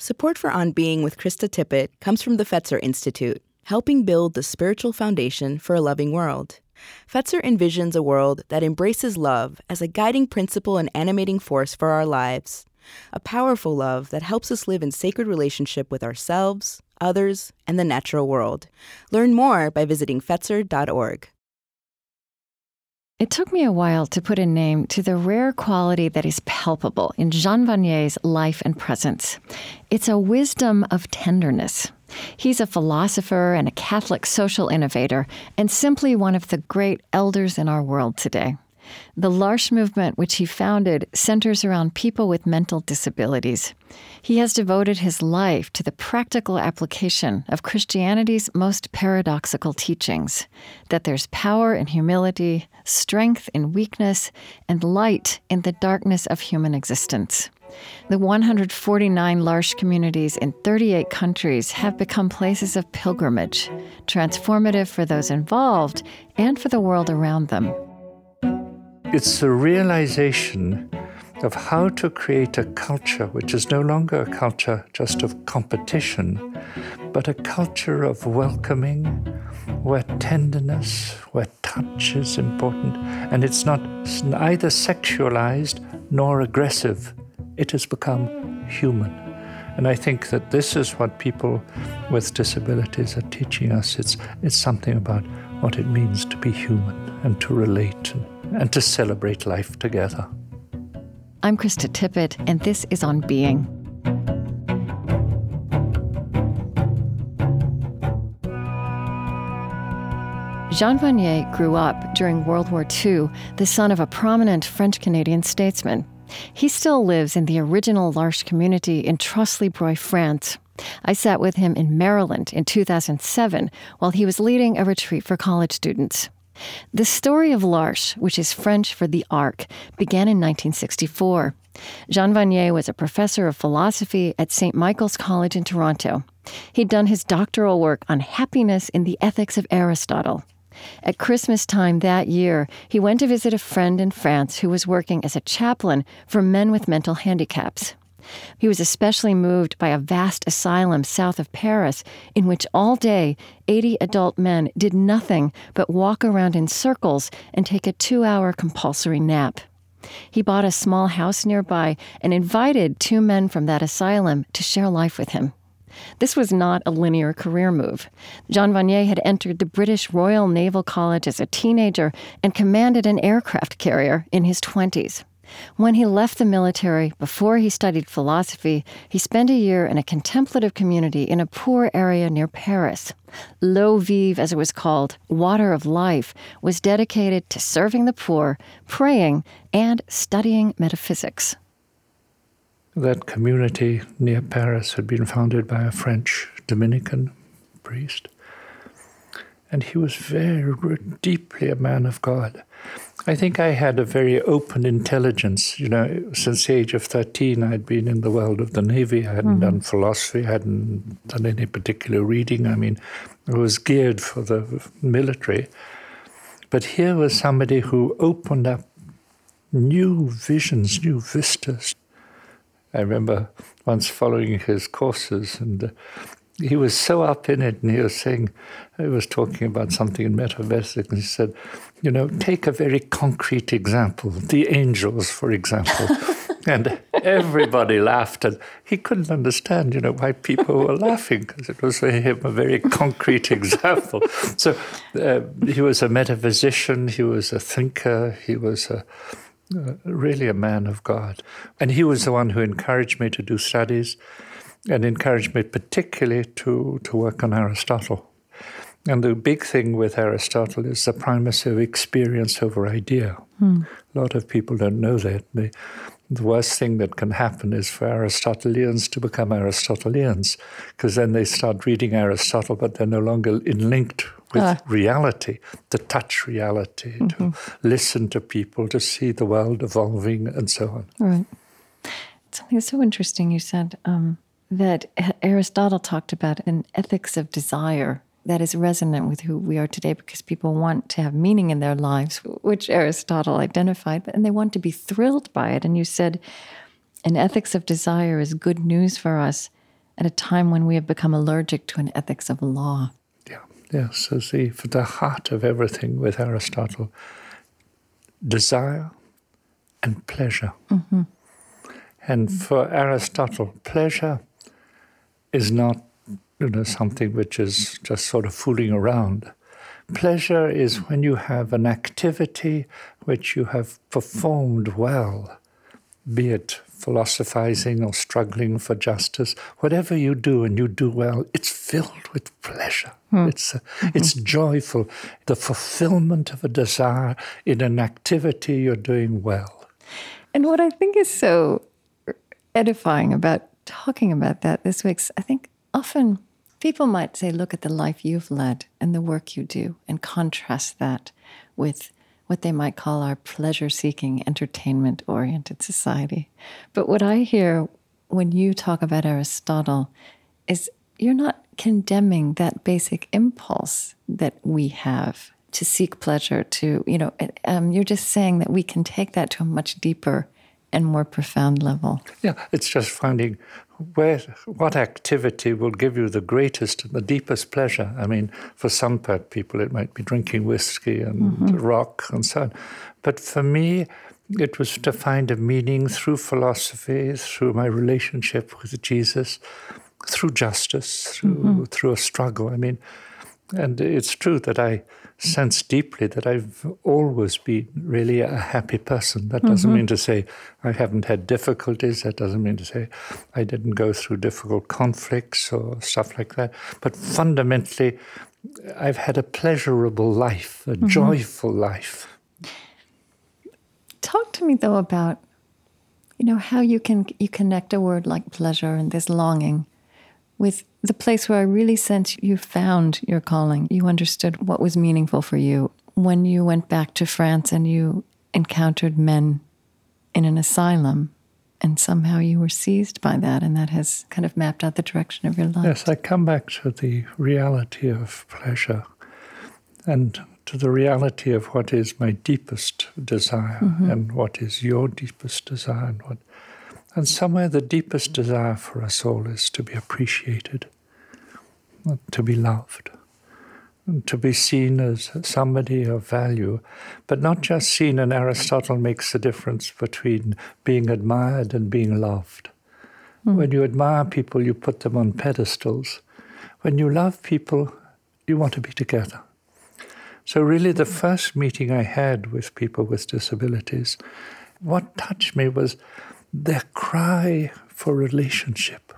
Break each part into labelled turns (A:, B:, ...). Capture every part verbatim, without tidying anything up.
A: Support for On Being with Krista Tippett comes from the Fetzer Institute, helping build the spiritual foundation for a loving world. Fetzer envisions a world that embraces love as a guiding principle and animating force for our lives. A powerful love that helps us live in sacred relationship with ourselves, others, and the natural world. Learn more by visiting fetzer dot org.
B: It took me a while to put a name to the rare quality that is palpable in Jean Vanier's life and presence. It's a wisdom of tenderness. He's a philosopher and a Catholic social innovator, and simply one of the great elders in our world today. The L'Arche movement, which he founded, centers around people with mental disabilities. He has devoted his life to the practical application of Christianity's most paradoxical teachings, that there's power in humility, strength in weakness, and light in the darkness of human existence. The one hundred forty-nine L'Arche communities in thirty-eight countries have become places of pilgrimage, transformative for those involved and for the world around them.
C: It's the realization of how to create a culture which is no longer a culture just of competition, but a culture of welcoming, where tenderness, where touch is important, and it's not either sexualized nor aggressive. It has become human. And I think that this is what people with disabilities are teaching us. It's, it's something about what it means to be human and to relate and, and to celebrate life together.
B: I'm Krista Tippett, and this is On Being. Jean Vanier grew up during World War Two, the son of a prominent French-Canadian statesman. He still lives in the original L'Arche community in Trosly-Broye, France. I sat with him in Maryland in two thousand seven while he was leading a retreat for college students. The story of L'Arche, which is French for the Ark, began in nineteen sixty-four. Jean Vanier was a professor of philosophy at Saint Michael's College in Toronto. He'd done his doctoral work on happiness in the ethics of Aristotle. At Christmas time that year, he went to visit a friend in France who was working as a chaplain for men with mental handicaps. He was especially moved by a vast asylum south of Paris in which all day eighty adult men did nothing but walk around in circles and take a two-hour compulsory nap. He bought a small house nearby and invited two men from that asylum to share life with him. This was not a linear career move. Jean Vanier had entered the British Royal Naval College as a teenager and commanded an aircraft carrier in his twenties. When he left the military, before he studied philosophy, he spent a year in a contemplative community in a poor area near Paris. L'eau vive, as it was called, water of life, was dedicated to serving the poor, praying, and studying metaphysics.
C: That community near Paris had been founded by a French Dominican priest. And he was very deeply a man of God. I think I had a very open intelligence. You know, since the age of thirteen, I'd been in the world of the Navy. I hadn't mm-hmm. done philosophy. I hadn't done any particular reading. I mean, I was geared for the military. But here was somebody who opened up new visions, new vistas. I remember once following his courses, and uh, he was so up in it, and he was saying, he was talking about something in metaphysics, and he said, you know, take a very concrete example, the angels, for example. And everybody laughed, and he couldn't understand, you know, why people were laughing, because it was for him a very concrete example. So uh, he was a metaphysician, he was a thinker, he was a Uh, really a man of God. And he was the one who encouraged me to do studies and encouraged me particularly to, to work on Aristotle. And the big thing with Aristotle is the primacy of experience over idea. Hmm. A lot of people don't know that. The, the worst thing that can happen is for Aristotelians to become Aristotelians, because then they start reading Aristotle, but they're no longer in linked with uh. reality, to touch reality, mm-hmm. to listen to people, to see the world evolving, and so on.
B: Right. Something so interesting you said, um, that Aristotle talked about an ethics of desire that is resonant with who we are today, because people want to have meaning in their lives, which Aristotle identified, and they want to be thrilled by it. And you said an ethics of desire is good news for us at a time when we have become allergic to an ethics of law.
C: Yeah, yes. So see, for the heart of everything with Aristotle, desire and pleasure. Mm-hmm. And for Aristotle, pleasure is not, you know, something which is just sort of fooling around. Pleasure is when you have an activity which you have performed well, be it philosophizing or struggling for justice. Whatever you do and you do well, it's filled with pleasure. Hmm. It's uh, mm-hmm. it's joyful. The fulfillment of a desire in an activity you're doing well.
B: And what I think is so edifying about talking about that this week, I think often people might say, look at the life you've led and the work you do, and contrast that with what they might call our pleasure-seeking, entertainment-oriented society. But what I hear when you talk about Aristotle is you're not condemning that basic impulse that we have to seek pleasure, to, you know, um, you're just saying that we can take that to a much deeper and more profound level.
C: Yeah, it's just finding where, what activity will give you the greatest and the deepest pleasure. I mean, for some people, it might be drinking whiskey and mm-hmm. rock and so on. But for me, it was to find a meaning through philosophy, through my relationship with Jesus, through justice, through, mm-hmm. through a struggle. I mean, and it's true that I sense deeply that I've always been really a happy person. That doesn't mm-hmm. mean to say I haven't had difficulties. That doesn't mean to say I didn't go through difficult conflicts or stuff like that. But fundamentally, I've had a pleasurable life, a mm-hmm. joyful life.
B: Talk to me, though, about, you know, how you can you connect a word like pleasure and this longing with the place where I really sense you found your calling. You understood what was meaningful for you when you went back to France and you encountered men in an asylum, and somehow you were seized by that, and that has kind of mapped out the direction of your life.
C: Yes, I come back to the reality of pleasure and to the reality of what is my deepest desire mm-hmm. and what is your deepest desire and what And somewhere the deepest desire for us all is to be appreciated, to be loved, and to be seen as somebody of value, but not just seen. And Aristotle makes the difference between being admired and being loved. Mm. When you admire people, you put them on pedestals. When you love people, you want to be together. So really the first meeting I had with people with disabilities, what touched me was their cry for relationship.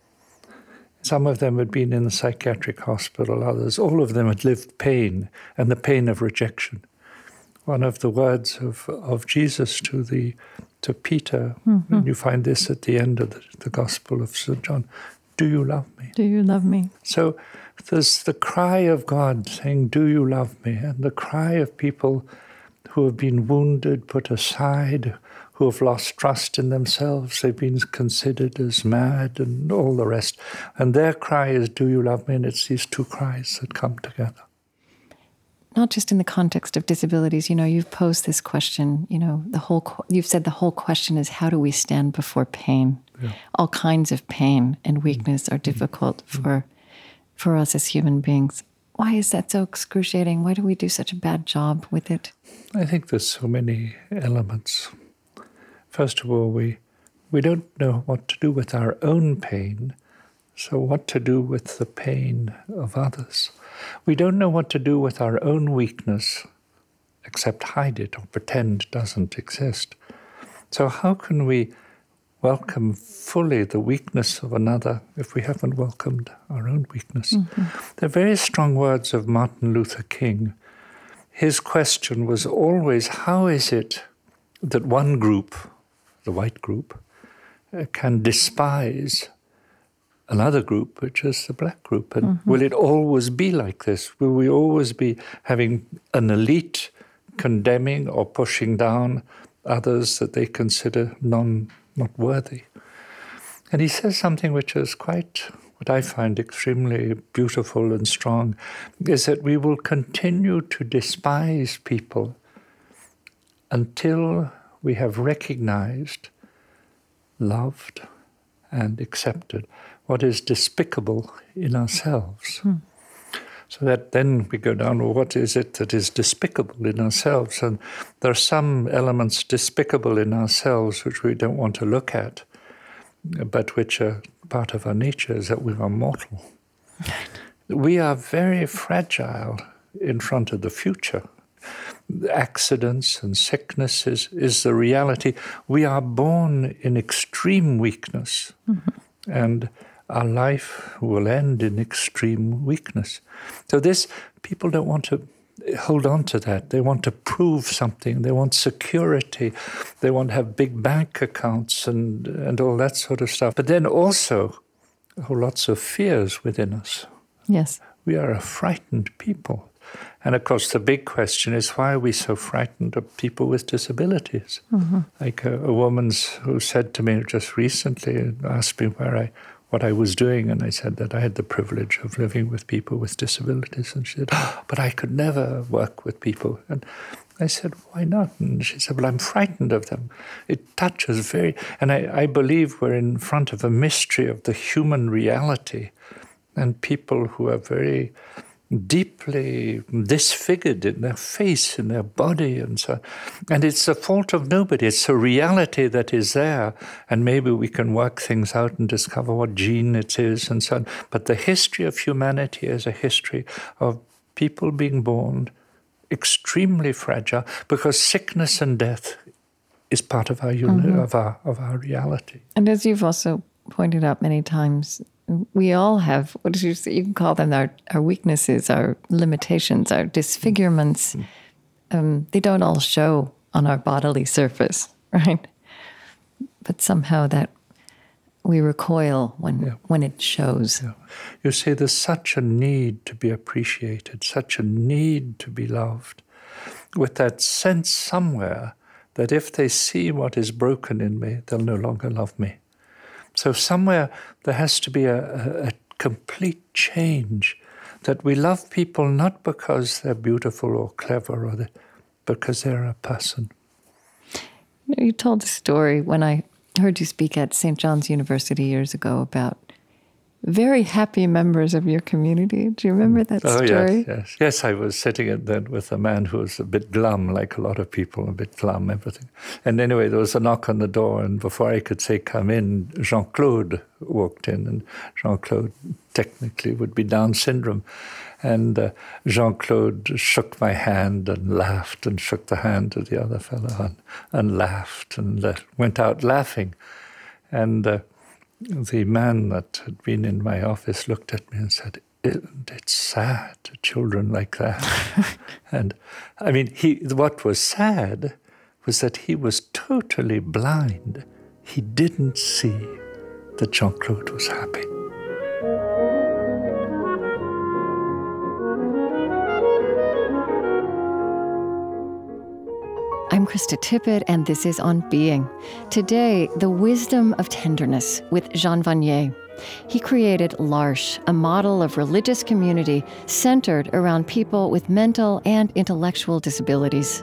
C: Some of them had been in the psychiatric hospital, others, all of them had lived pain and the pain of rejection. One of the words of, of Jesus to the to Peter, mm-hmm. and you find this at the end of the, the Gospel of Saint John, do you love me?
B: Do you love me?
C: So there's the cry of God saying, do you love me? And the cry of people who have been wounded, put aside, who have lost trust in themselves. They've been considered as mad and all the rest. And their cry is, do you love me? And it's these two cries that come together.
B: Not just in the context of disabilities. You know, you've posed this question, you know, the whole, you've said the whole question is, how do we stand before pain? Yeah. All kinds of pain and weakness are difficult mm-hmm. for, for us as human beings. Why is that so excruciating? Why do we do such a bad job with it?
C: I think there's so many elements. First of all, we we don't know what to do with our own pain, so what to do with the pain of others. We don't know what to do with our own weakness, except hide it or pretend it doesn't exist. So how can we welcome fully the weakness of another if we haven't welcomed our own weakness? Mm-hmm. They're very strong words of Martin Luther King. His question was always, how is it that one group, the white group, uh, can despise another group, which is the black group? And mm-hmm. will it always be like this? Will we always be having an elite condemning or pushing down others that they consider non not worthy? And he says something which is quite, what I find extremely beautiful and strong, is that we will continue to despise people until we have recognized, loved, and accepted. what is despicable in ourselves.
B: Hmm.
C: So that then we go down, well, what is it that is despicable in ourselves? And there are some elements despicable in ourselves which we don't want to look at, but which are part of our nature, is that we are mortal. We are very fragile in front of the future. Accidents and sicknesses is the reality. We are born in extreme weakness, mm-hmm. and our life will end in extreme weakness. So this, people don't want to hold on to that. They want to prove something. They want security. They want to have big bank accounts and, and all that sort of stuff. But then also, oh, lots of fears within us.
B: Yes.
C: We are a frightened people. And of course, the big question is, why are we so frightened of people with disabilities? Mm-hmm. Like a, a woman who said to me just recently, asked me where I, what I was doing, and I said that I had the privilege of living with people with disabilities. And she said, oh, but I could never work with people. And I said, why not? And she said, well, I'm frightened of them. It touches very... And I, I believe we're in front of a mystery of the human reality, and people who are very deeply disfigured in their face, in their body, and so on. And it's the fault of nobody. It's a reality that is there, and maybe we can work things out and discover what gene it is and so on. But the history of humanity is a history of people being born extremely fragile, because sickness and death is part of our uni- mm-hmm. of our of our reality.
B: And as you've also pointed out many times, we all have, what did you say? You can call them our, our weaknesses, our limitations, our disfigurements. Mm-hmm. Um, they don't all show on our bodily surface, right? But somehow that we recoil when yeah. when it shows.
C: Yeah. You see, there's such a need to be appreciated, such a need to be loved, with that sense somewhere that if they see what is broken in me, they'll no longer love me. So somewhere there has to be a, a, a complete change, that we love people not because they're beautiful or clever, or they, because they're a person.
B: You know, you told a story when I heard you speak at Saint John's University years ago about very happy members of your community. Do you remember that
C: oh,
B: story?
C: Yes, yes. Yes, I was sitting then with a man who was a bit glum, like a lot of people, a bit glum, everything. And anyway, there was a knock on the door, and before I could say come in, Jean-Claude walked in, and Jean-Claude technically would be Down syndrome. And uh, Jean-Claude shook my hand and laughed, and shook the hand of the other fellow and, and laughed, and uh, went out laughing. And uh, the man that had been in my office looked at me and said, Isn't it sad, children like that? And I mean, he. what was sad was that he was totally blind. He didn't see that Jean-Claude was happy.
B: I'm Krista Tippett, and this is On Being. Today, the wisdom of tenderness with Jean Vanier. He created L'Arche, a model of religious community centered around people with mental and intellectual disabilities.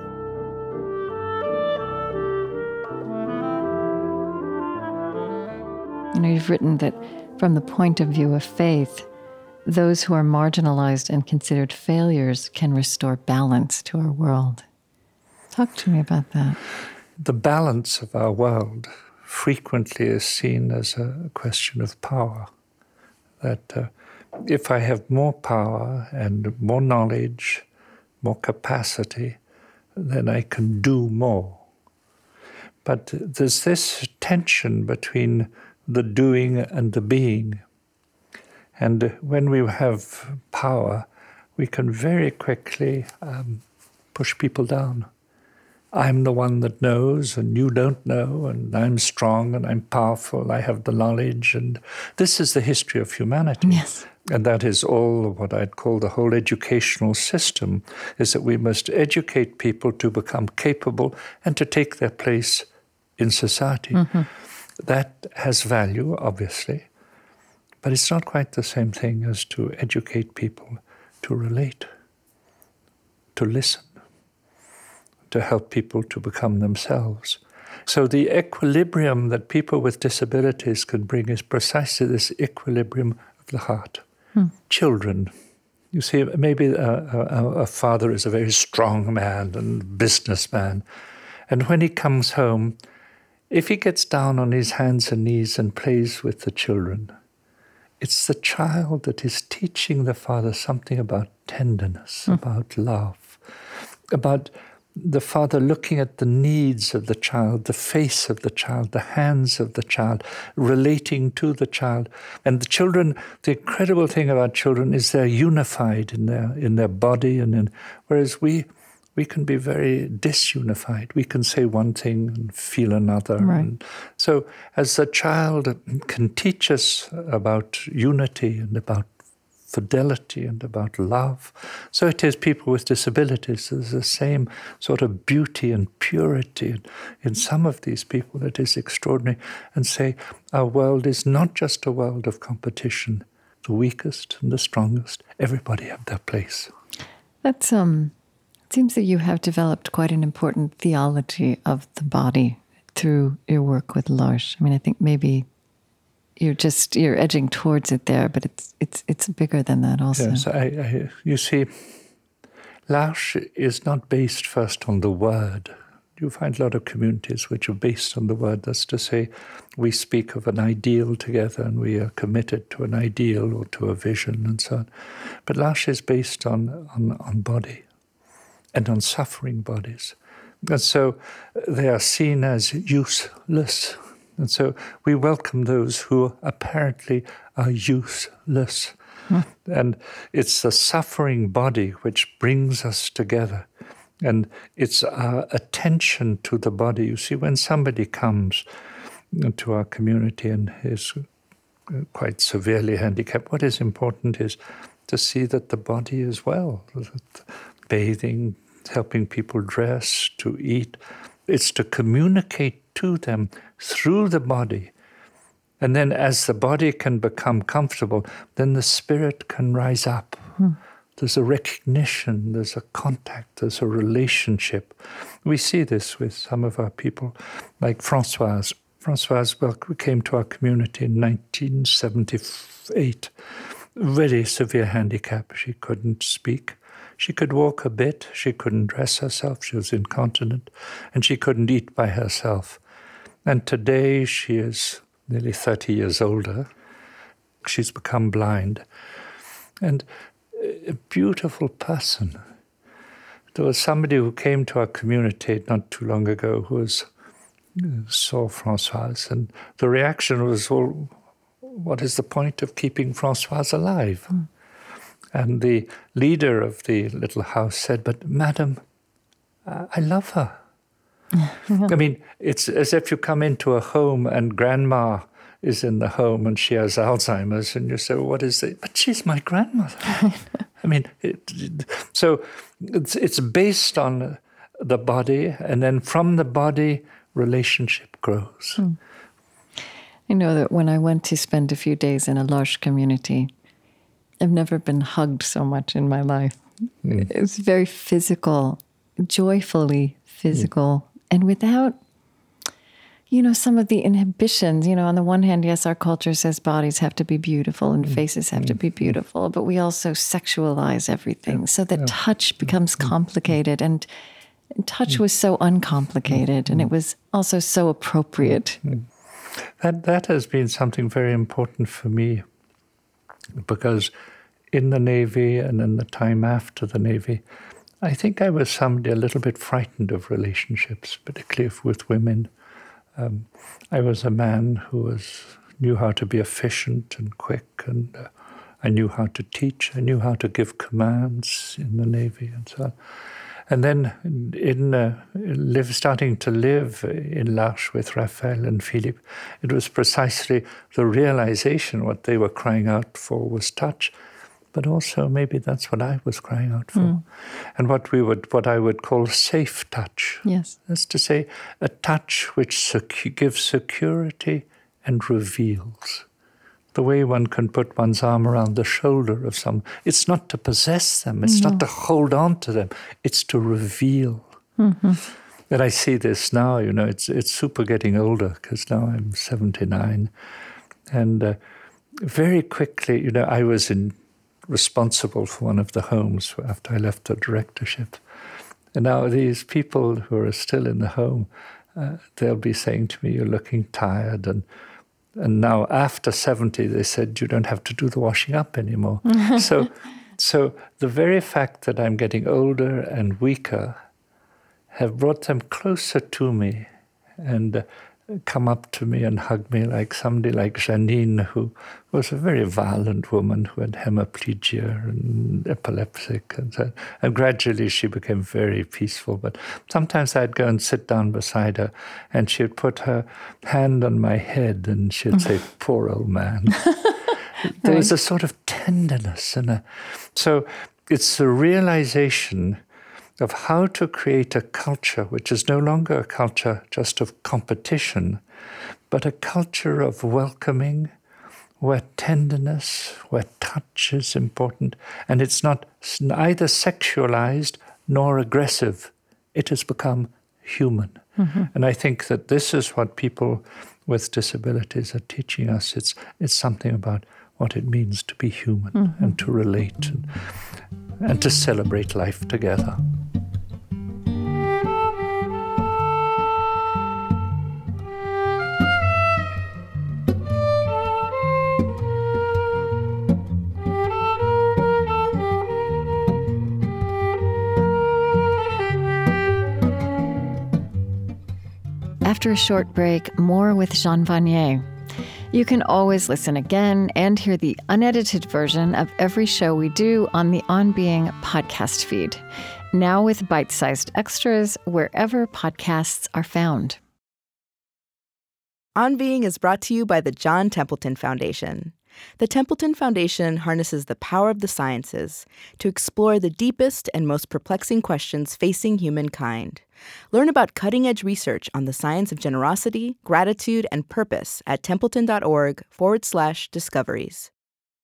B: You know, you've written that from the point of view of faith, those who are marginalized and considered failures can restore balance to our world. Talk to me about that.
C: The balance of our world frequently is seen as a question of power. That uh, if I have more power and more knowledge, more capacity, then I can do more. But there's this tension between the doing and the being. And when we have power, we can very quickly um, push people down. I'm the one that knows, and you don't know, and I'm strong, and I'm powerful, I have the knowledge, and this is the history of humanity.
B: Yes.
C: And that is all what I'd call the whole educational system, is that we must educate people to become capable and to take their place in society. Mm-hmm. That has value, obviously, but it's not quite the same thing as to educate people to relate, to listen, to help people to become themselves. So the equilibrium that people with disabilities can bring is precisely this equilibrium of the heart. Hmm. Children. You see, maybe a, a, a father is a very strong man and businessman. And when he comes home, if he gets down on his hands and knees and plays with the children, it's the child that is teaching the father something about tenderness, mm. about love, about the father looking at the needs of the child, the face of the child, the hands of the child, relating to the child. And the children, the incredible thing about children is they're unified in their in their body, and in, whereas we we can be very disunified. We can say one thing and feel another.
B: Right.
C: And so as the child can teach us about unity and about fidelity and about love, so it is people with disabilities. There's the same sort of beauty and purity in some of these people that is extraordinary. And say, our world is not just a world of competition. The weakest and the strongest, everybody have their place.
B: That's um. It seems that you have developed quite an important theology of the body through your work with L'Arche. I mean, I think maybe you're just you're edging towards it there, but it's it's it's bigger than that also.
C: Yes, I, I, you see, L'Arche is not based first on the word. You find a lot of communities which are based on the word. That's to say, we speak of an ideal together and we are committed to an ideal or to a vision and so on. But L'Arche is based on on, on body and on suffering bodies. And so they are seen as useless. And so we welcome those who apparently are useless. Hmm. And it's the suffering body which brings us together. And it's our attention to the body. You see, when somebody comes to our community and is quite severely handicapped, what is important is to see that the body is well. Bathing, helping people dress, to eat. It's to communicate to them through the body. And then as the body can become comfortable, then the spirit can rise up. Hmm. There's a recognition, there's a contact, there's a relationship. We see this with some of our people, like Françoise. Françoise well, came to our community in nineteen seventy-eight. Very severe handicap. She couldn't speak. She could walk a bit. She couldn't dress herself. She was incontinent. And she couldn't eat by herself. And today she is nearly thirty years older. She's become blind. And a beautiful person. There was somebody who came to our community not too long ago who was, saw Françoise. And the reaction was, well, what is the point of keeping Françoise alive? Mm. And the leader of the little house said, but madam, I love her. I mean, it's as if you come into a home and grandma is in the home and she has Alzheimer's and you say, well, what is it? But she's my grandmother. I mean, it, it, so it's, it's based on the body, and then from the body, relationship grows.
B: Hmm. I know that when I went to spend a few days in a L'Arche community, I've never been hugged so much in my life. Mm. It's very physical, joyfully physical, mm. and without, you know, some of the inhibitions. You know, on the one hand, yes, our culture says bodies have to be beautiful and mm. faces have mm. to be beautiful, but we also sexualize everything yeah. so that yeah. touch becomes mm. complicated. And, and touch mm. was so uncomplicated, mm. and it was also so appropriate.
C: Mm. That, that has been something very important for me, because in the Navy and in the time after the Navy, I think I was somebody a little bit frightened of relationships, particularly with women. Um, I was a man who was knew how to be efficient and quick, and uh, I knew how to teach. I knew how to give commands in the Navy and so on. And then in uh, live, starting to live in L'Arche with Raphael and Philippe, it was precisely the realization what they were crying out for was touch, but also maybe that's what I was crying out for. Mm. And what we would, what I would call safe touch.
B: Yes.
C: That's to say, a touch which secu- gives security and reveals. The way one can put one's arm around the shoulder of someone. It's not to possess them. It's no. not to hold on to them. It's to reveal. Mm-hmm. And I see this now, you know, it's it's super getting older, because now I'm seventy-nine. And uh, very quickly, you know, I was in, responsible for one of the homes after I left the directorship. And now these people who are still in the home, uh, they'll be saying to me, "You're looking tired." And and now after seventy, they said, "You don't have to do the washing up anymore." so, so the very fact that I'm getting older and weaker have brought them closer to me, and uh, come up to me and hug me, like somebody like Janine, who was a very violent woman who had hemiplegia and epileptic. And, so, and gradually she became very peaceful. But sometimes I'd go and sit down beside her, and she'd put her hand on my head and she'd say, "Poor old man." There was a sort of tenderness. And a, so it's the realization of how to create a culture which is no longer a culture just of competition, but a culture of welcoming, where tenderness, where touch is important, and it's not either sexualized nor aggressive. It has become human. Mm-hmm. And I think that this is what people with disabilities are teaching us. It's, it's something about what it means to be human, mm-hmm. and to relate and, and to celebrate life together.
B: After a short break, more with Jean Vanier. You can always listen again and hear the unedited version of every show we do on the On Being podcast feed, now with bite-sized extras wherever podcasts are found.
A: On Being is brought to you by the John Templeton Foundation. The Templeton Foundation harnesses the power of the sciences to explore the deepest and most perplexing questions facing humankind. Learn about cutting-edge research on the science of generosity, gratitude, and purpose at templeton.org forward slash discoveries.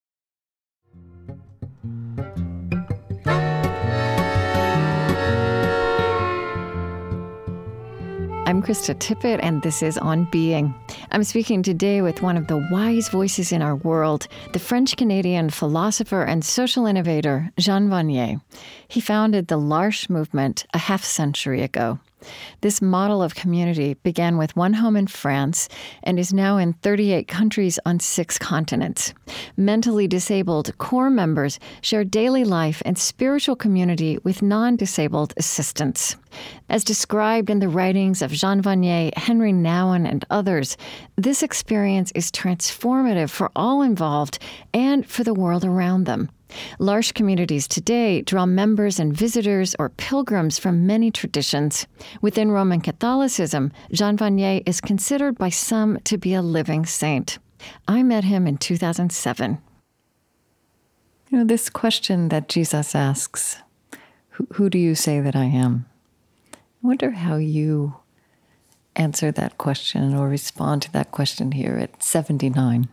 B: I'm Krista Tippett, and this is On Being. I'm speaking today with one of the wise voices in our world, the French-Canadian philosopher and social innovator, Jean Vanier. He founded the L'Arche movement a half century ago. This model of community began with one home in France and is now in thirty-eight countries on six continents. Mentally disabled core members share daily life and spiritual community with non-disabled assistants. As described in the writings of Jean Vanier, Henry Nouwen, and others, this experience is transformative for all involved and for the world around them. L'Arche communities today draw members and visitors or pilgrims from many traditions. Within Roman Catholicism, Jean Vanier is considered by some to be a living saint. I met him in two thousand seven. You know, this question that Jesus asks, who, who do you say that I am? I wonder how you answer that question or respond to that question here at seventy-nine.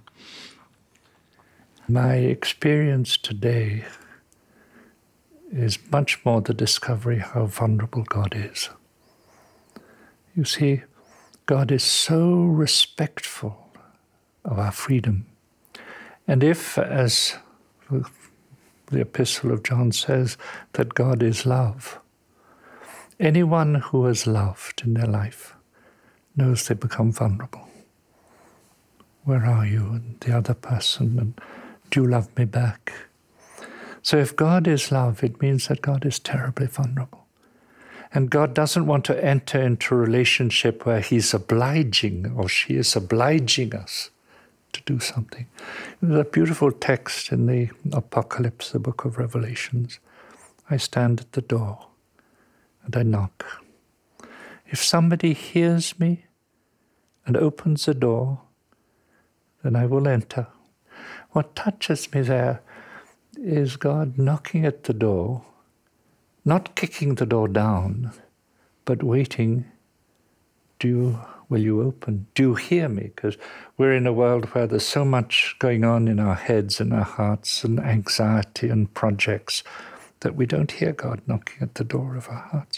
C: My experience today is much more the discovery how vulnerable God is. You see, God is so respectful of our freedom. And if, as the Epistle of John says, that God is love, anyone who has loved in their life knows they become vulnerable. Where are you? And the other person, and do you love me back? So if God is love, it means that God is terribly vulnerable. And God doesn't want to enter into a relationship where he's obliging or she is obliging us to do something. There's a beautiful text in the Apocalypse, the book of Revelations. I stand at the door and I knock. If somebody hears me and opens the door, then I will enter. What touches me there is God knocking at the door, not kicking the door down, but waiting. Do you, will you open? Do you hear me? Because we're in a world where there's so much going on in our heads and our hearts and anxiety and projects that we don't hear God knocking at the door of our hearts.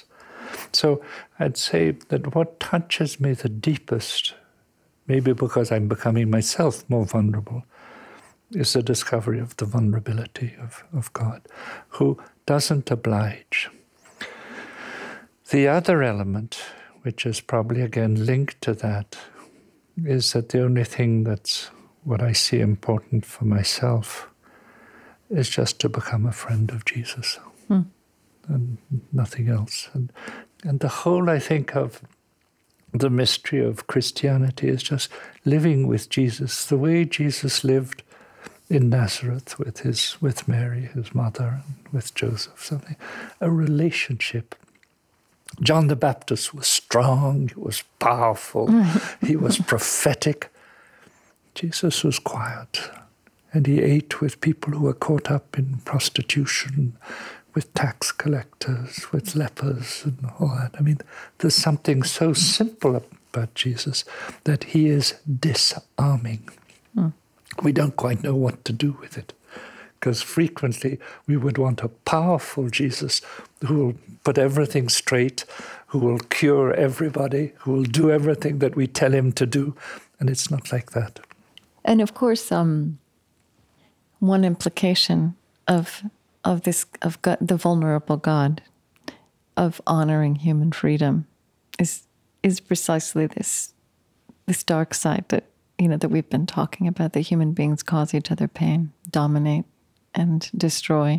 C: So I'd say that what touches me the deepest, maybe because I'm becoming myself more vulnerable, is the discovery of the vulnerability of, of God, who doesn't oblige. The other element, which is probably again linked to that, is that the only thing that's what I see important for myself is just to become a friend of Jesus, hmm. and nothing else. And, and the whole, I think, of the mystery of Christianity is just living with Jesus, the way Jesus lived in Nazareth with his with Mary, his mother, and with Joseph, something, a relationship. John the Baptist was strong, he was powerful, he was prophetic. Jesus was quiet, and he ate with people who were caught up in prostitution, with tax collectors, with lepers, and all that. I mean, there's something so simple about Jesus that he is disarming. Mm. We don't quite know what to do with it, because frequently we would want a powerful Jesus who will put everything straight, who will cure everybody, who will do everything that we tell him to do, and it's not like that.
B: And of course, um, one implication of of this of God, the vulnerable God, of honoring human freedom, is is precisely this this dark side that you know that we've been talking about. That human beings cause each other pain, dominate, and destroy.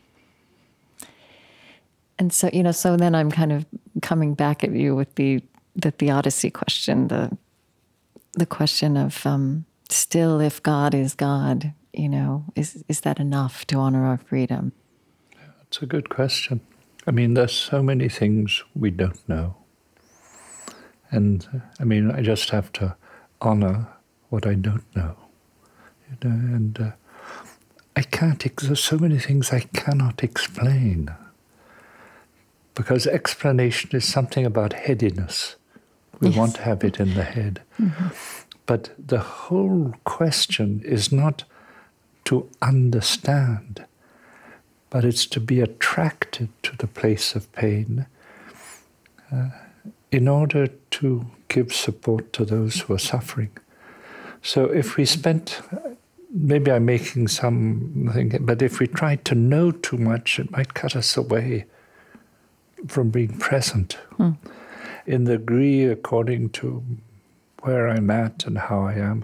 B: And so you know, so then I'm kind of coming back at you with the the theodicy question, the the question of. Um, Still, if God is God, you know, is is that enough to honor our freedom?
C: That's a good question. I mean, there's so many things we don't know. And, I mean, I just have to honor what I don't know. You know, and uh, I can't, there's so many things I cannot explain. Because explanation is something about headiness. We yes. want to have it in the head. Mm-hmm. But the whole question is not to understand, but it's to be attracted to the place of pain uh, in order to give support to those who are suffering. So if we spent, maybe I'm making something, but if we try to know too much, it might cut us away from being present. Hmm. In the degree according to where I'm at and how I am,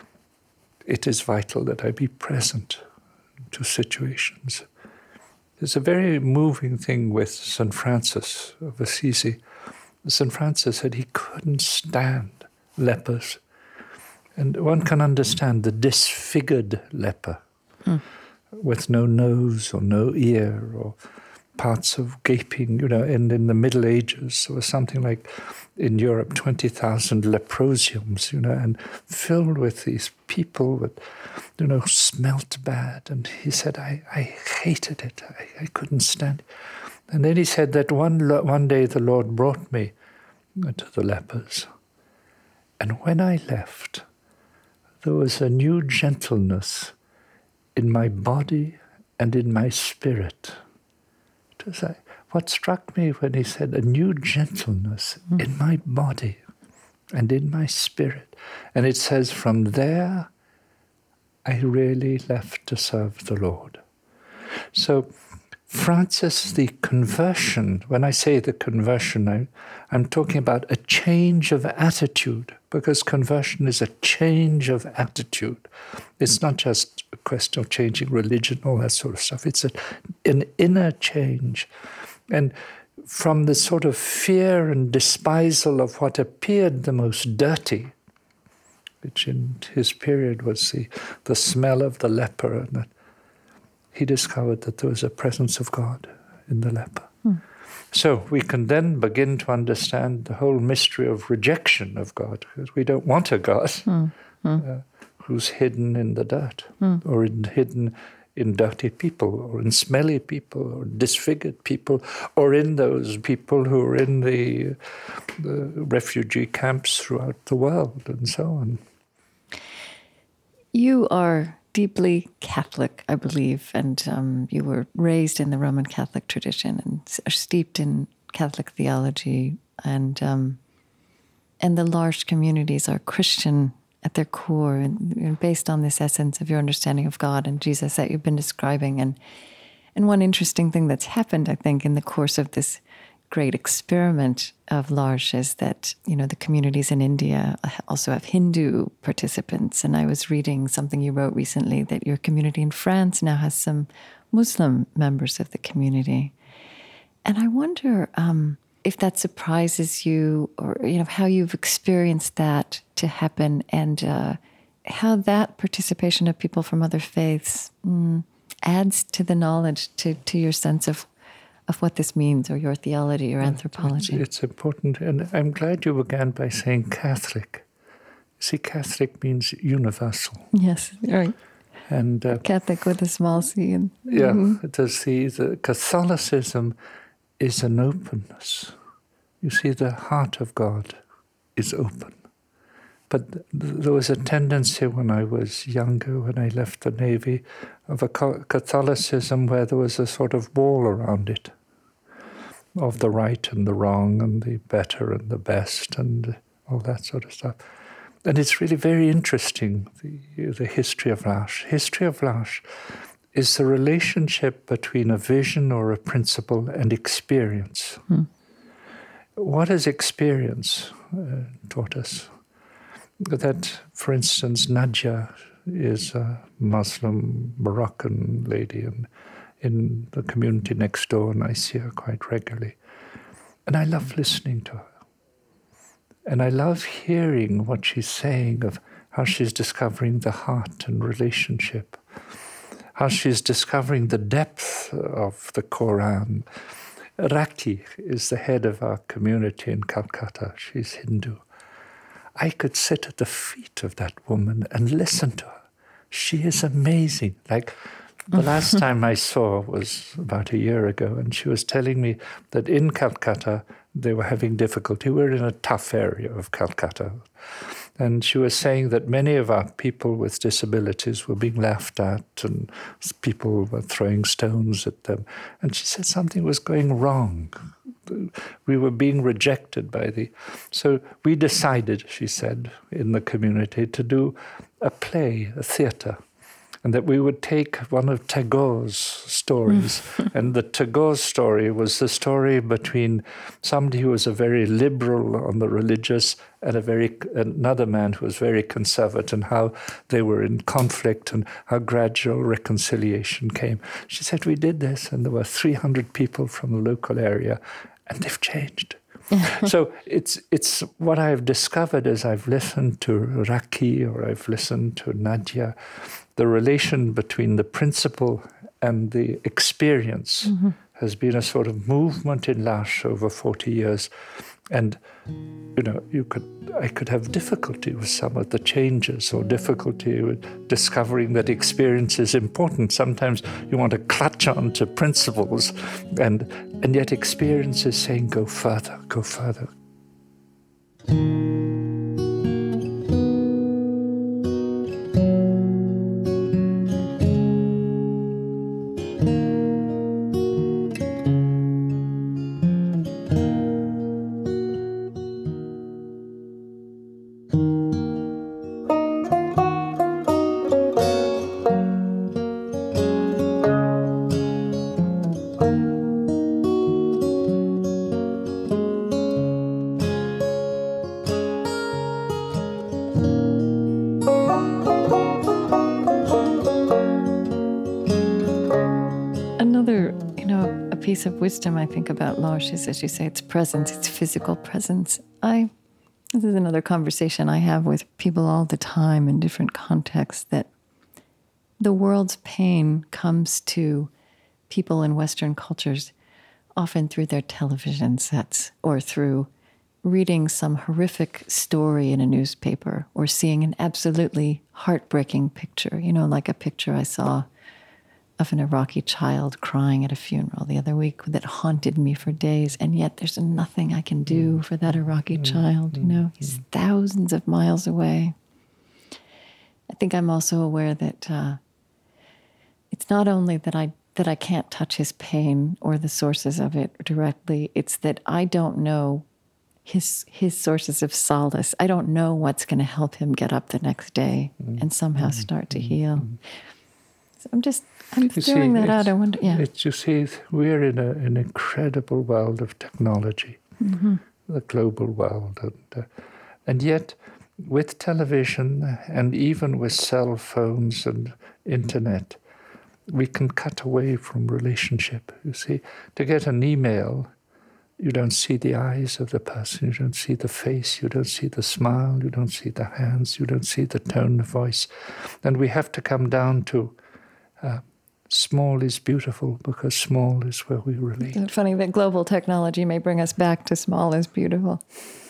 C: it is vital that I be present to situations. There's a very moving thing with Saint Francis of Assisi. Saint Francis said he couldn't stand lepers. And one can understand the disfigured leper mm. with no nose or no ear or parts of gaping, you know, and in the Middle Ages there was something like in Europe twenty thousand leprosiums, you know, and filled with these people that, you know, smelt bad. And he said, I, I hated it. I, I couldn't stand it. And then he said that one one day the Lord brought me to the lepers. And when I left, there was a new gentleness in my body and in my spirit. It was like, what struck me when he said a new gentleness mm. in my body and in my spirit. And it says, from there, I really left to serve the Lord. So Francis, the conversion, when I say the conversion, I, I'm talking about a change of attitude, because conversion is a change of attitude. It's not just a question of changing religion, all that sort of stuff. It's a, an inner change. And from the sort of fear and despisal of what appeared the most dirty, which in his period was the, the smell of the leper, and that, he discovered that there was a presence of God in the leper. Hmm. So we can then begin to understand the whole mystery of rejection of God, because we don't want a God hmm. Hmm. Uh, who's hidden in the dirt, hmm. or in, hidden in dirty people, or in smelly people, or disfigured people, or in those people who are in the, the refugee camps throughout the world, and so on.
B: You are deeply Catholic, I believe, and um, you were raised in the Roman Catholic tradition and are steeped in Catholic theology, and um, and the L'Arche communities are Christian at their core, and, and based on this essence of your understanding of God and Jesus that you've been describing. And and one interesting thing that's happened, I think, in the course of this great experiment of L'Arche is that, you know, the communities in India also have Hindu participants. And I was reading something you wrote recently that your community in France now has some Muslim members of the community. And I wonder um, if that surprises you, or, you know, how you've experienced that to happen, and uh, how that participation of people from other faiths mm, adds to the knowledge, to, to your sense of of what this means, or your theology or anthropology.
C: It's important, and I'm glad you began by saying Catholic. See, Catholic means universal.
B: Yes, right.
C: And uh,
B: Catholic with a small c. And,
C: yeah,
B: mm-hmm.
C: to see the Catholicism is an openness. You see, the heart of God is open. But th- there was a tendency when I was younger, when I left the Navy, of a Catholicism where there was a sort of wall around it, of the right and the wrong and the better and the best and all that sort of stuff. And it's really very interesting, the, the history of L'Arche. History of L'Arche is the relationship between a vision or a principle and experience. Hmm. What has experience uh, taught us? That, for instance, Nadia is a Muslim Moroccan lady, and in the community next door, and I see her quite regularly. And I love listening to her. And I love hearing what she's saying of how she's discovering the heart and relationship, how she's discovering the depth of the Quran. Raki is the head of our community in Calcutta. She's Hindu. I could sit at the feet of that woman and listen to her. She is amazing. Like, the last time I saw was about a year ago, and she was telling me that in Calcutta they were having difficulty. We're in a tough area of Calcutta. And she was saying that many of our people with disabilities were being laughed at, and people were throwing stones at them. And she said something was going wrong. We were being rejected by the... So we decided, she said, in the community to do a play, a theatre, and that we would take one of Tagore's stories. And the Tagore story was the story between somebody who was a very liberal on the religious and a very another man who was very conservative, and how they were in conflict and how gradual reconciliation came. She said, we did this, and there were three hundred people from the local area, and they've changed. So it's it's what I've discovered as I've listened to Raki, or I've listened to Nadia, the relation between the principle and the experience mm-hmm. has been a sort of movement in L'Arche over forty years. And, you know, you could I could have difficulty with some of the changes, or difficulty with discovering that experience is important. Sometimes you want to clutch on to principles, and and yet experience is saying, go further, go further. Piece of wisdom I think about L'Arche is, as you say, its presence, its physical presence. I, this is another conversation I have with people all the time in different contexts, that the world's pain comes to people in Western cultures often through their television sets, or through reading some horrific story in a newspaper, or seeing an absolutely heartbreaking picture, you know, like a picture I saw of an Iraqi child crying at a funeral the other week that haunted me for days, and yet there's nothing I can do for that Iraqi child, you know? He's thousands of miles away. I think I'm also aware that uh, it's not only that I
B: that I can't touch his pain or the sources of it directly. It's that I don't know his his sources of solace. I don't know what's going to help him get up the next day mm. and somehow start to heal. Mm. So I'm just, I'm you throwing see, that out. I wonder, yeah.
C: It's, you see, we're in a, an incredible world of technology, mm-hmm. the global world. And, uh, and yet, with television and even with cell phones and internet, we can cut away from relationship. You see, to get an email, you don't see the eyes of the person, you don't see the face, you don't see the smile, you don't see the hands, you don't see the tone of voice. And we have to come down to uh, small is beautiful because small is where we relate.
B: Isn't it funny that global technology may bring us back to small is beautiful?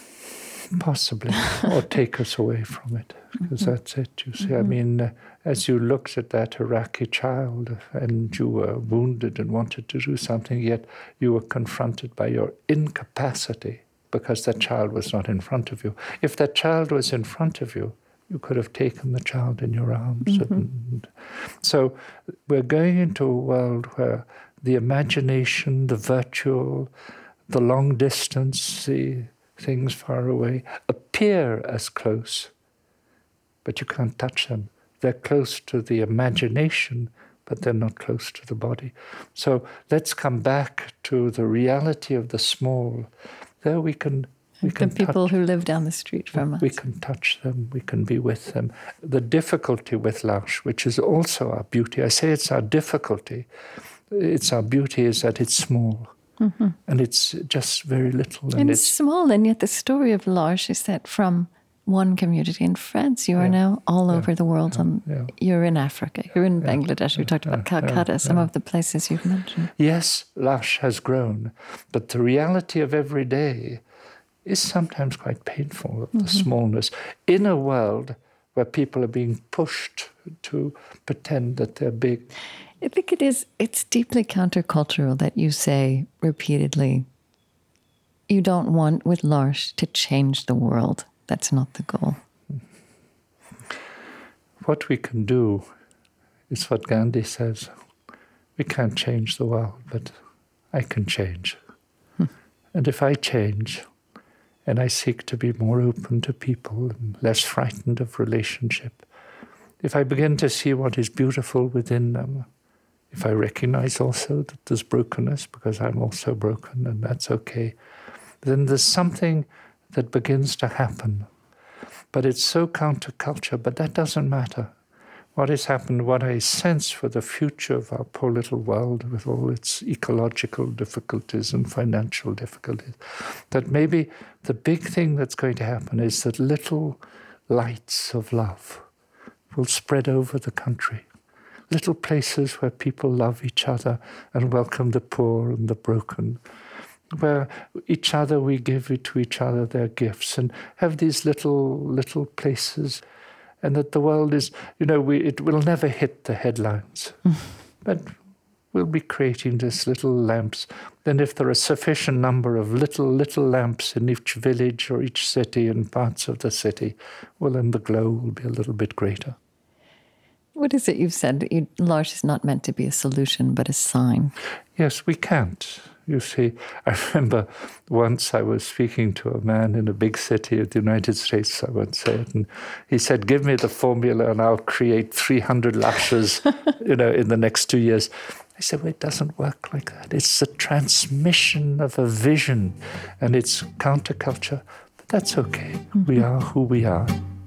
C: Possibly, or take us away from it, because mm-hmm. that's it, you see. Mm-hmm. I mean, uh, as you looked at that Iraqi child and you were wounded and wanted to do something, yet you were confronted by your incapacity because that child was not in front of you. If that child was in front of you, you could have taken the child in your arms. Mm-hmm. And so we're going into a world where the imagination, the virtual, the long distance, the things far away appear as close, but you can't touch them. They're close to the imagination, but they're not close to the body. So let's come back to the reality of the small. There we can we can
B: the people
C: touch,
B: who live down the street from us.
C: We can touch them, we can be with them. The difficulty with L'Arche, which is also our beauty, I say it's our difficulty, it's our beauty is that it's small. Mm-hmm. And it's just very little.
B: And, and it's, it's small, and yet the story of L'Arche is that from one community in France, you are yeah, now all yeah, over the world. Yeah, and yeah. You're in Africa, you're in yeah, Bangladesh, yeah, we talked about yeah, Calcutta, yeah, some yeah. of the places you've mentioned.
C: Yes, L'Arche has grown, but the reality of every day is sometimes quite painful, of the mm-hmm. smallness, in a world where people are being pushed to pretend that they're big.
B: I think it is, it's deeply countercultural that you say repeatedly, you don't want with L'Arche to change the world. That's not the goal.
C: What we can do is what Gandhi says. We can't change the world, but I can change. Hmm. And if I change, and I seek to be more open to people and less frightened of relationship, if I begin to see what is beautiful within them, if I recognize also that there's brokenness, because I'm also broken, and that's okay, then there's something that begins to happen. But it's so counterculture, but that doesn't matter. What has happened, what I sense for the future of our poor little world with all its ecological difficulties and financial difficulties, that maybe the big thing that's going to happen is that little lights of love will spread over the country. Little places where people love each other and welcome the poor and the broken, where each other we give it to each other their gifts and have these little little places, and that the world is, you know, we it will never hit the headlines, but we'll be creating these little lamps. Then if there are a sufficient number of little little lamps in each village or each city and parts of the city, well, then the glow will be a little bit greater.
B: What is it you've said? You, L'Arche is not meant to be a solution, but a sign.
C: Yes, we can't. You see, I remember once I was speaking to a man in a big city of the United States, I won't say it, and he said, give me the formula and I'll create three hundred L'Arches, you know, in the next two years. I said, well, it doesn't work like that. It's a transmission of a vision, and it's counterculture, but that's okay. Mm-hmm. We are who we are.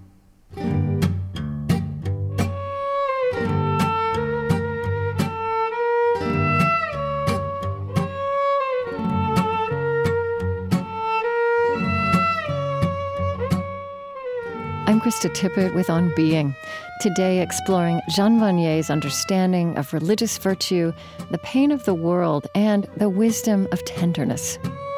B: I'm Krista Tippett with On Being, today exploring Jean Vanier's understanding of religious virtue, the pain of the world, and the wisdom of tenderness.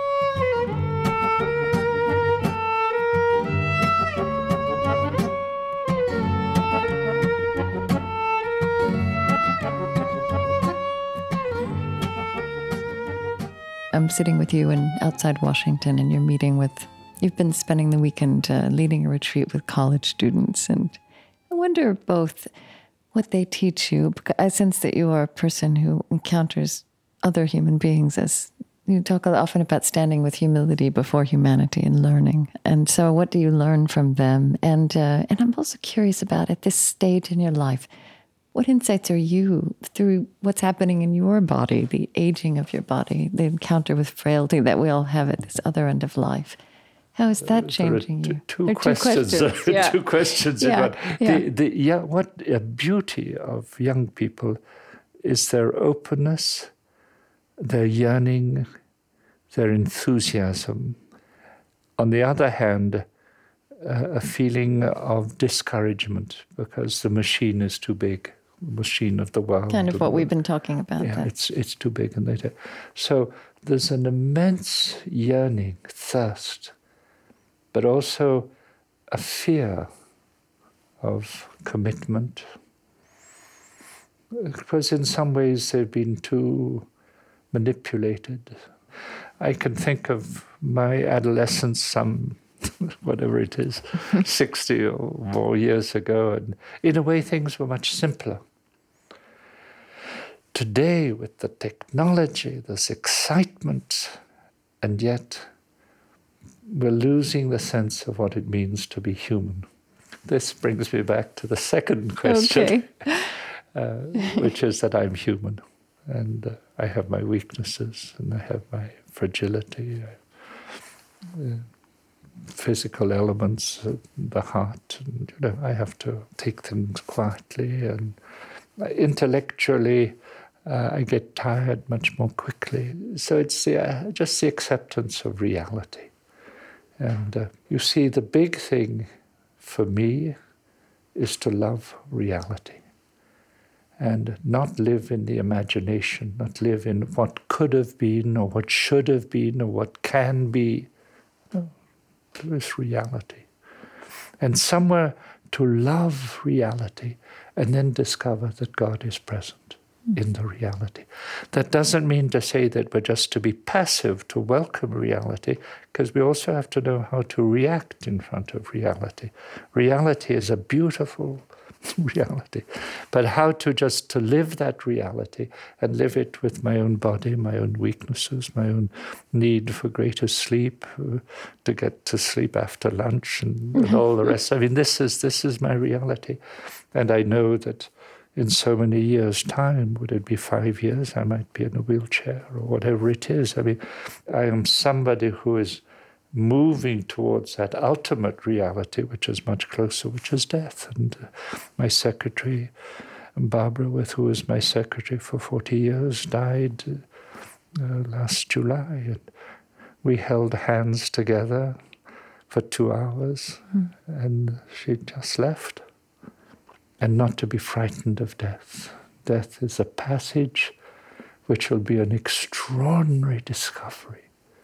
B: I'm sitting with you in outside Washington, and you're meeting with You've been spending the weekend uh, leading a retreat with college students, and I wonder both what they teach you. Because I sense that you are a person who encounters other human beings as you talk often about standing with humility before humanity and learning. And so what do you learn from them? And uh, and I'm also curious about, at this stage in your life, what insights are you, through what's happening in your body, the aging of your body, the encounter with frailty that we all have at this other end of life? How is that changing
C: there are
B: you?
C: Two,
B: there are
C: questions,
B: two questions. Yeah.
C: two questions
B: yeah.
C: in one.
B: Yeah.
C: The, the, yeah, what a beauty of young people is their openness, their yearning, their enthusiasm. On the other hand, uh, a feeling of discouragement because the machine is too big, the machine of the world.
B: Kind of what
C: the,
B: we've been talking about.
C: Yeah,
B: that.
C: it's it's too big, and they so there's an immense yearning, thirst, but also a fear of commitment, because in some ways they've been too manipulated. I can think of my adolescence, some, whatever it is, sixty or more years ago, and in a way things were much simpler. Today, with the technology, there's excitement, and yet we're losing the sense of what it means to be human. This brings me back to the second question,
B: okay.
C: uh, which is that I'm human, and uh, I have my weaknesses, and I have my fragility, uh, physical elements, uh, the heart. And, you know, I have to take things quietly, and intellectually, uh, I get tired much more quickly. So it's the, uh, just the acceptance of reality. And uh, you see, the big thing for me is to love reality and not live in the imagination, not live in what could have been or what should have been or what can be. No, there is reality. And somewhere to love reality and then discover that God is present in the reality. That doesn't mean to say that we're just to be passive to welcome reality, because we also have to know how to react in front of reality. Reality is a beautiful reality, but how to just to live that reality and live it with my own body, my own weaknesses, my own need for greater sleep, uh, to get to sleep after lunch and, and all the rest. I mean, this is this is my reality, and I know that in so many years' time, would it be five years, I might be in a wheelchair or whatever it is. I mean, I am somebody who is moving towards that ultimate reality, which is much closer, which is death. And uh, my secretary, Barbara, with who was my secretary for forty years, died uh, last July. And we held hands together for two hours, mm. and she just left. And not to be frightened of death. Death is a passage which will be an extraordinary discovery.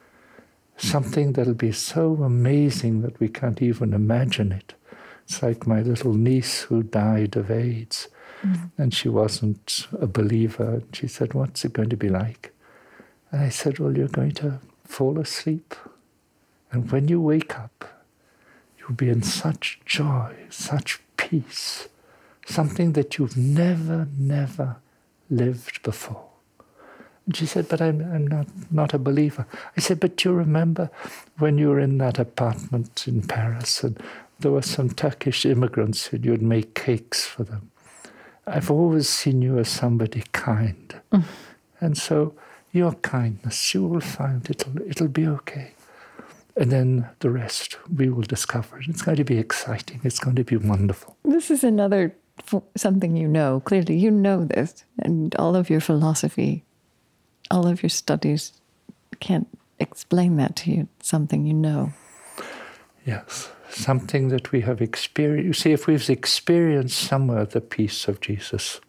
C: Something that'll be so amazing that we can't even imagine it. It's like my little niece who died of AIDS, mm. and she wasn't a believer. And she said, "What's it going to be like?" And I said, "Well, you're going to fall asleep. And when you wake up, you'll be in such joy, such peace, something that you've never, never lived before." And she said, "But I'm I'm not, not a believer." I said, "But do you remember when you were in that apartment in Paris and there were some Turkish immigrants and you'd make cakes for them? I've always seen you as somebody kind. Mm. And so your kindness, you will find it'll it'll be okay. And then the rest, we will discover it. It's going to be exciting. It's going to be wonderful."
B: This is another something you know. Clearly, you know this, and all of your philosophy, all of your studies can't explain that to you. It's something you know.
C: Yes, something that we have experienced. You see, if we've experienced somewhere the peace of Jesus,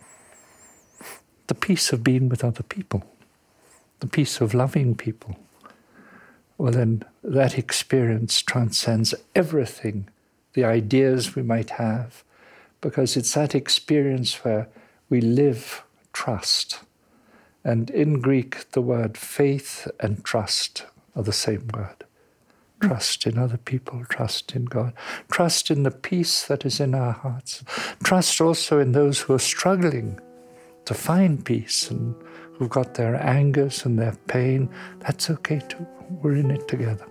C: the peace of being with other people, the peace of loving people, well, then that experience transcends everything, the ideas we might have, because it's that experience where we live trust. And in Greek, the word faith and trust are the same word. Trust in other people, trust in God, trust in the peace that is in our hearts, trust also in those who are struggling to find peace and who've got their angers and their pain. That's okay too. We're in it together.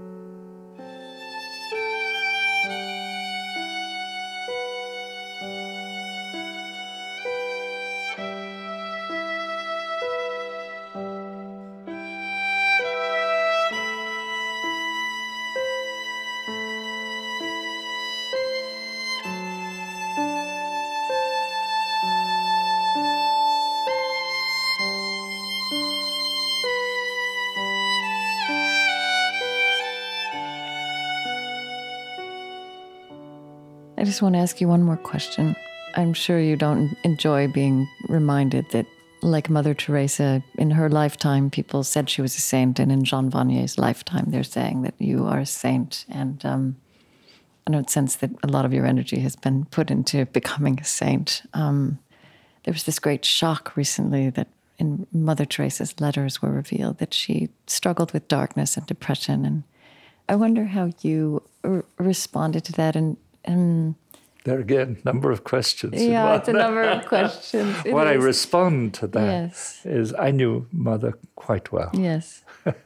B: I just want to ask you one more question. I'm sure you don't enjoy being reminded that, like Mother Teresa, in her lifetime, people said she was a saint, and in Jean Vanier's lifetime, they're saying that you are a saint. And um, I don't sense that a lot of your energy has been put into becoming a saint. Um, there was this great shock recently that in Mother Teresa's letters were revealed that she struggled with darkness and depression. And I wonder how you r- responded to that. And And
C: there again, number of questions.
B: Yeah, it's a number of questions. It
C: what
B: is.
C: I respond to that
B: yes.
C: is I knew Mother quite well.
B: Yes.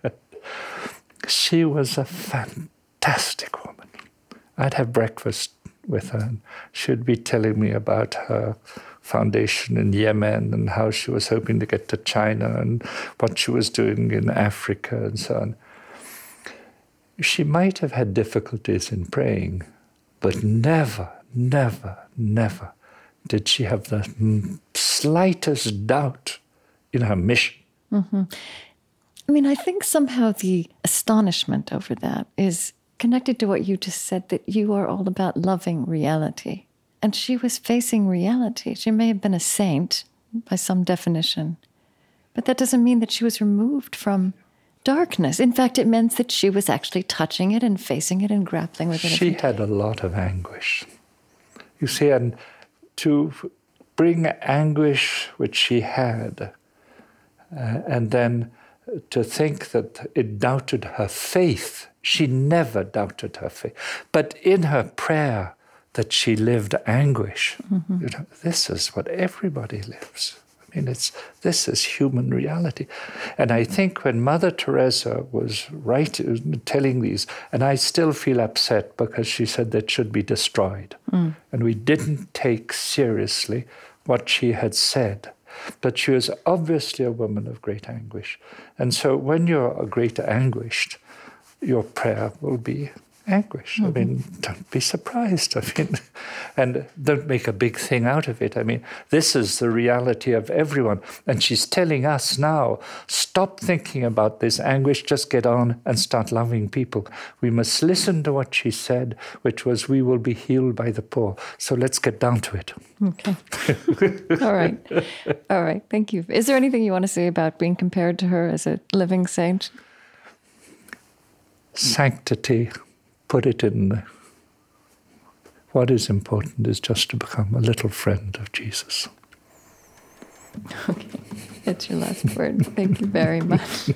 C: She was a fantastic woman. I'd have breakfast with her, and she'd be telling me about her foundation in Yemen and how she was hoping to get to China and what she was doing in Africa and so on. She might have had difficulties in praying, but never, never, never did she have the slightest doubt in her mission.
B: Mm-hmm. I mean, I think somehow the astonishment over that is connected to what you just said, that you are all about loving reality. And she was facing reality. She may have been a saint by some definition, but that doesn't mean that she was removed from darkness. In fact, it meant that she was actually touching it and facing it and grappling with it.
C: She had a lot of anguish. You see, and to bring anguish which she had, uh, and then to think that it doubted her faith. She never doubted her faith. But in her prayer that she lived anguish. Mm-hmm. You know, this is what everybody lives. I mean, it's this is human reality. And I think when Mother Teresa was right, telling these, and I still feel upset because she said that should be destroyed. Mm. And we didn't take seriously what she had said. But she was obviously a woman of great anguish. And so when you're a great anguished, your prayer will be anguish. Mm-hmm. I mean, don't be surprised. I mean, and don't make a big thing out of it. I mean, this is the reality of everyone. And she's telling us now, stop thinking about this anguish, just get on and start loving people. We must listen to what she said, which was, we will be healed by the poor. So let's get down to it.
B: Okay. All right. All right. Thank you. Is there anything you want to say about being compared to her as a living saint?
C: Sanctity. Put it in. What is important is just to become a little friend of Jesus.
B: Okay, that's your last word. Thank you very much.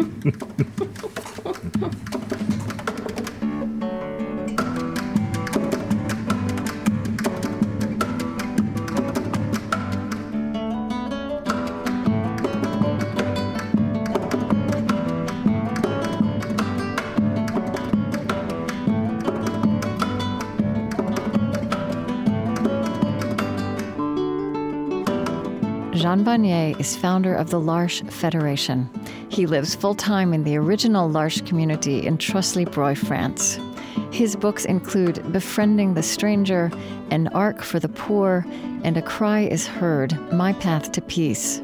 B: Jean Vanier is founder of the L'Arche Federation. He lives full-time in the original L'Arche community in Trosly-Broye, France. His books include Befriending the Stranger, An Ark for the Poor, and A Cry is Heard, My Path to Peace.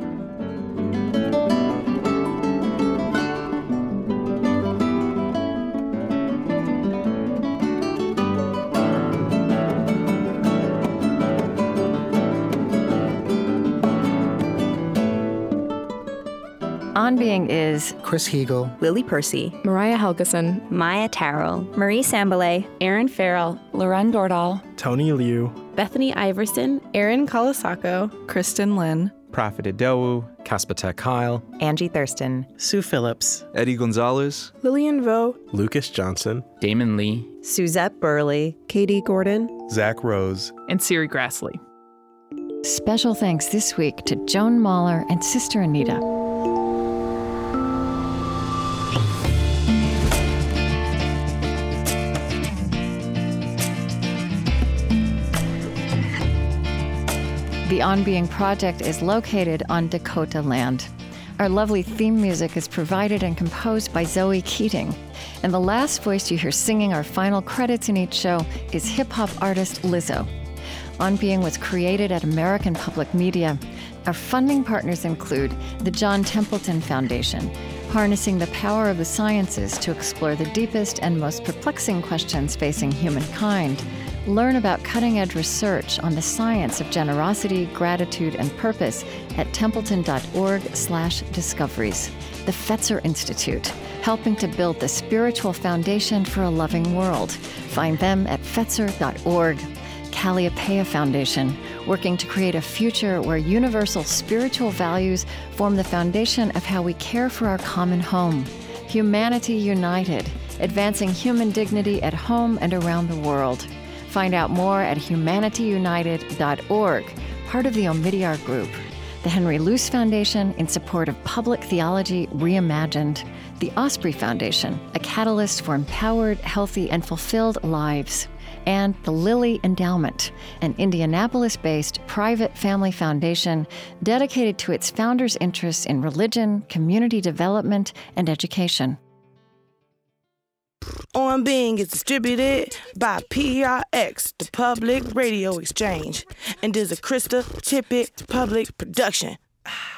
B: On Being is
D: Chris Heagle,
A: Lily Percy,
E: Mariah Helgeson,
F: Maya Tarrell, Marie Sambalay,
E: Aaron Farrell, Loren Dordal,
D: Tony Liu,
E: Bethany Iverson, Aaron Colasacco,
G: Kristen Lynn,
D: Prophet Idowu,
G: Casper Kyle,
F: Angie Thurston,
H: Sue Phillips,
I: Eddie Gonzalez,
J: Lillian Vo,
K: Lucas Johnson,
L: Damon Lee,
F: Suzette Burley,
J: Katie Gordon,
K: Zach Rose,
M: and Siri Grassley.
B: Special thanks this week to Joan Mahler and Sister Anita. The On Being Project is located on Dakota land. Our lovely theme music is provided and composed by Zoe Keating. And the last voice you hear singing our final credits in each show is hip-hop artist Lizzo. On Being was created at American Public Media. Our funding partners include the John Templeton Foundation, harnessing the power of the sciences to explore the deepest and most perplexing questions facing humankind. Learn about cutting-edge research on the science of generosity, gratitude, and purpose at templeton.org slash discoveries. The Fetzer Institute, helping to build the spiritual foundation for a loving world. Find them at fetzer dot org. Calliopeia Foundation, working to create a future where universal spiritual values form the foundation of how we care for our common home. Humanity United, advancing human dignity at home and around the world. Find out more at humanity united dot org, part of the Omidyar Group. The Henry Luce Foundation, in support of public theology reimagined. The Osprey Foundation, a catalyst for empowered, healthy, and fulfilled lives. And the Lilly Endowment, an Indianapolis-based private family foundation dedicated to its founders' interests in religion, community development, and education.
J: On Being is distributed by P R X, the Public Radio Exchange, and is a Krista Tippett public production.